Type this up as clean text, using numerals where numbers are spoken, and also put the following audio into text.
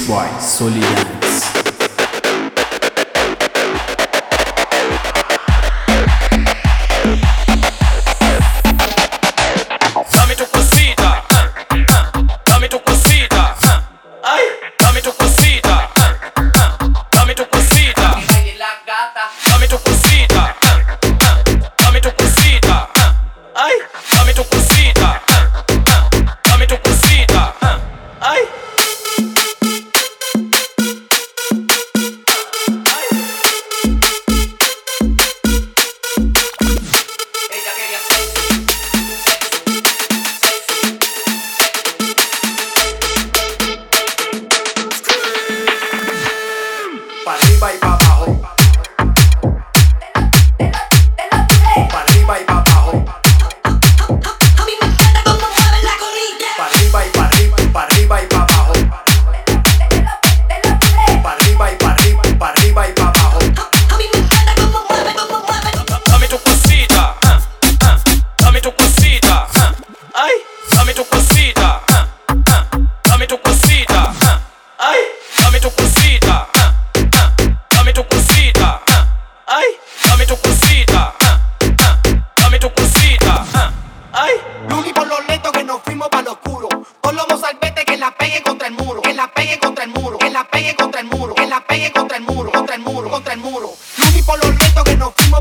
by Solidance. Dame tu cosita, dame tu cosita, ay, dame tu cosita, dame tu cosita, dame tu cosita, dame tu cosita, ay, dame tu cosita, dame tu cosita, ay. Ella quería sexo. Pa' arriba y pa' abajo. Pa' arriba y pa' abajo. A mí me encanta cómo mueve la gorrita. Pa' arriba y pa' arriba, pa' arriba y pa' abajo. Pa' arriba y pa' arriba, pa' arriba y pa' abajo. A mí me encanta cómo mueve. Dame tu cosita, dame tu cosita, ay, dame tu cosita, dame tu cosita, ay, dame tu cosita, dame tu cosita, ay, dame tu cosita, dame tu cosita, ay. Luli por los lentos que nos fuimos pa' lo oscuro. Con los mozalbetes que la pegue contra el muro. Que la pegue contra el muro. Que la pegue contra el muro. Que la pegue contra el muro. Contra el muro. Contra el muro. Luli por los lentos que nos fuimos